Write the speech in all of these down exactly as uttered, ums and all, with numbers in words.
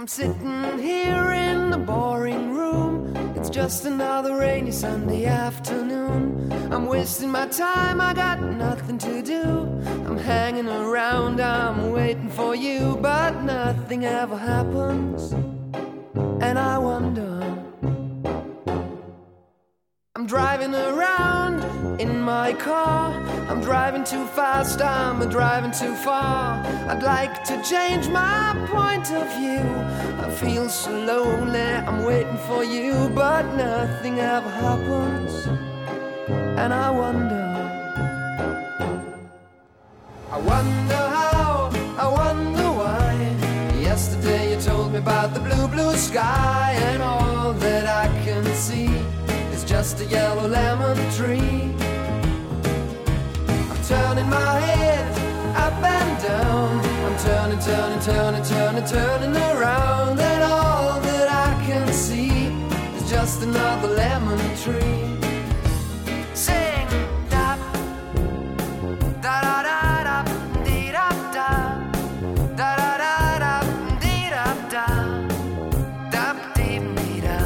I'm sitting here in the boring room. It's just another rainy Sunday afternoon. I'm wasting my time, I got nothing to do. I'm hanging around, I'm waiting for you, but nothing ever happens. And I wonder, I'm driving around in my car. I'm driving too fast, I'm driving too far. I'd like to change my point of view. I feel so lonely, I'm waiting for you, but nothing ever happens. And I wonder, I wonder how, I wonder why. Yesterday you told me about the blue, blue sky, and all that I can see is just a yellow lemon tree. I'm turning my head up and down. I'm turning, turning, turning, turning, turning around, and all that I can see is just another lemon tree. Sing, da, da da da da, dee da da, da da da da, dee da da, da dee dee da.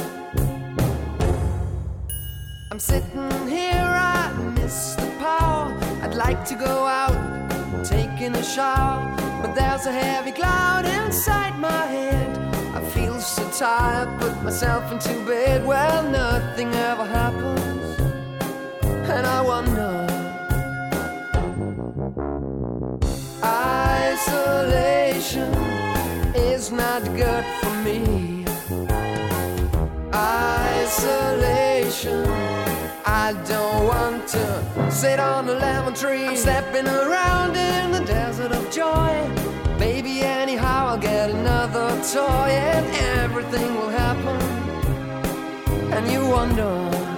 I'm sitting here, I miss the power. I'd like to go out, taking a shower, but there's a heavy cloud inside my head. I feel so tired, put myself into bed. Well, nothing ever happens, and I wonder, isolation is not good for me. Isolation, I don't want to sit on a lemon tree. I'm stepping around in the desert of joy. Baby, anyhow I'll get another toy, and everything will happen. And you wonder,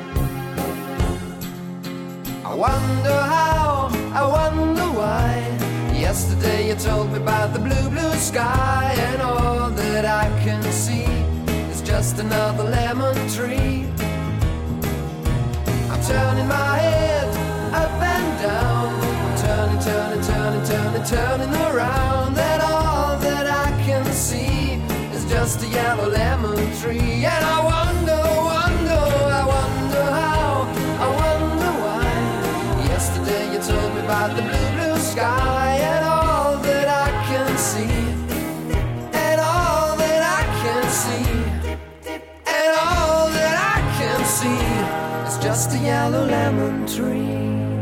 I wonder how, I wonder why. Yesterday you told me about the blue, blue sky, and all that I can see is just another lemon tree. I'm turning my head up and down. I'm turning, turning, turning, turning, turning around, and all that I can see is just a yellow lemon tree. And I wonder, wonder, I wonder how, I wonder why. Yesterday you told me about the blue, blue sky, and all that I can see, and all that I can see, and all that I can see is just a yellow lemon tree.